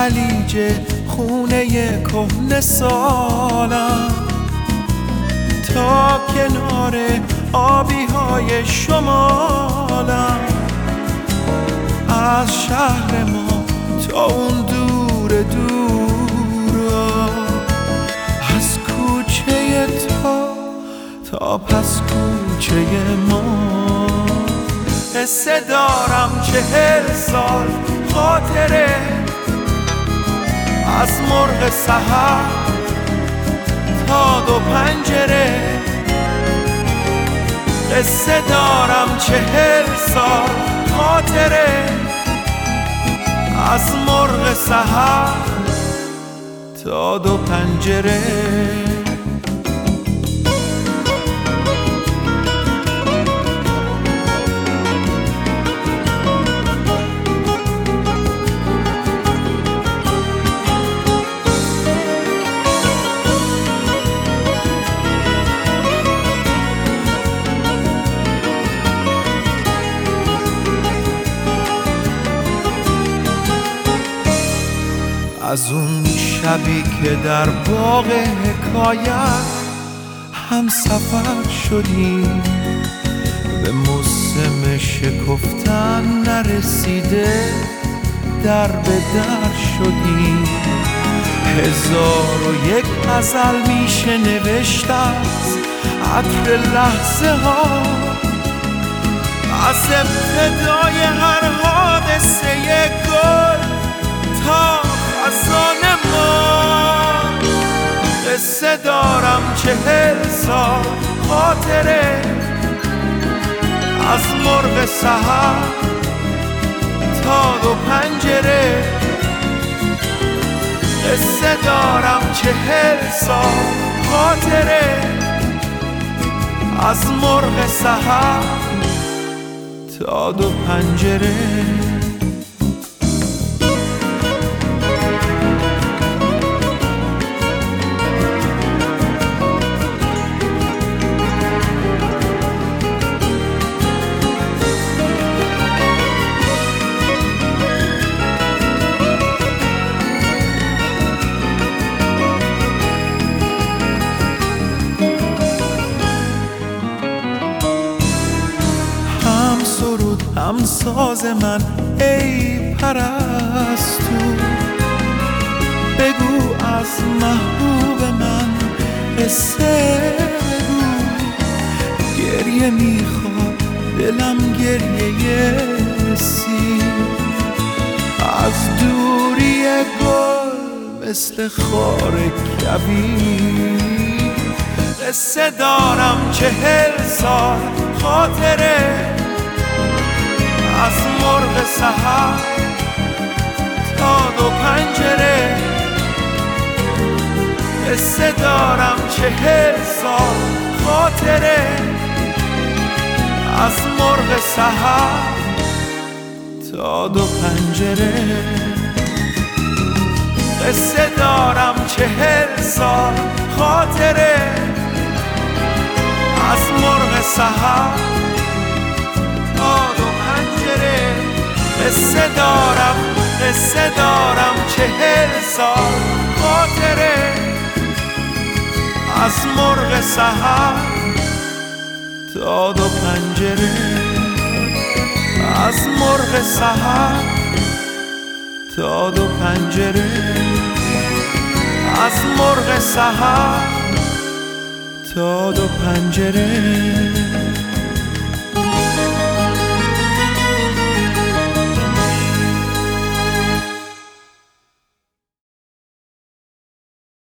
خلیج خونه کهنه سالم تا کنار آبی های شمالم، از شهر ما تا اون دور دورا، از کوچه تا پس کوچه ما. قصه دارم 40 سال خاطره از مرغ سحر تا 2 پنجره. قصه دارم 40 سال خاطره از مرغ سحر تا 2 پنجره. از اون شبی که در باغ حکایت هم سفر شدیم، به موسم شکفتن نرسیده در به در شدیم. 1001 غزل میشه نوشت از عطر لحظه ها، از ابتدای هر حادثه گل تا خزان ما. قصه دارم 40 سال خاطره از مرغ سحر تا 2 پنجره. قصه دارم 40 سال خاطره از مرغ سحر تا 2 پنجره. هم ساز من ای پرستو، بگو از محبوب من قصه بگو. گریه میخواد دلم گریه سیر، از دوری گل مثل خار کبیر. قصه دارم 40 سال خاطره از مرغ سحر تا 2 پنجره. قصه دارم 40 سال خاطره از مرغ سحر تا 2 پنجره. قصه دارم 40 سال خاطره از مرغ سحر تا 2 پنجره. قصه دارم 40 سال خاطره از مرغ سحر تا 2 پنجره. از مرغ سحر تا 2 پنجره. از مرغ سحر تا 2 پنجره.